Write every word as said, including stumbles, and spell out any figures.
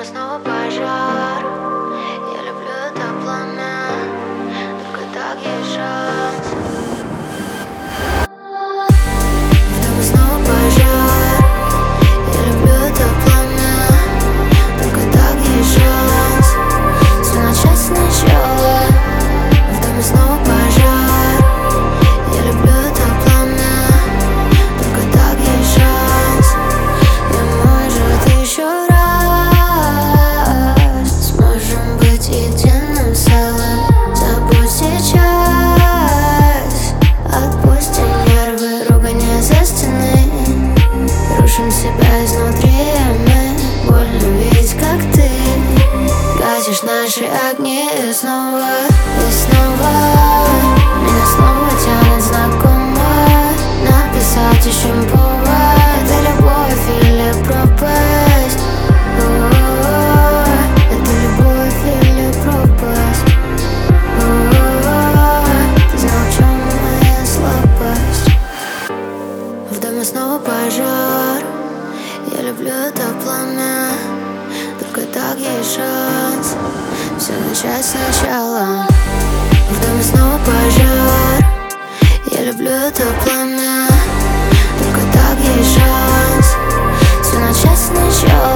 снова пожар. Я люблю это пламя, только так есть шанс. В доме снова пожар. Я люблю это пламя, только так есть шанс. Все начать сначала. В доме снова пожар. Я люблю это пламя, только так есть шанс. И может еще раз сможем быть единым целым. Забудь сейчас, отпусти нервы, ругань за стены. Рушим себя изнутри, а мы больно видеть, как ты гасишь наши огни. И снова, и снова меня снова тянет знакомо. Написать еще повод, это любовь или пропасть. О-о-о, это любовь или пропасть. О-о-о, ты знал, в чем моя слабость. В доме снова пожар. Я люблю это пламя, только так есть шанс. Все начать сначала. В доме снова пожар. Я люблю это пламя, только так есть шанс. Все начать сначала.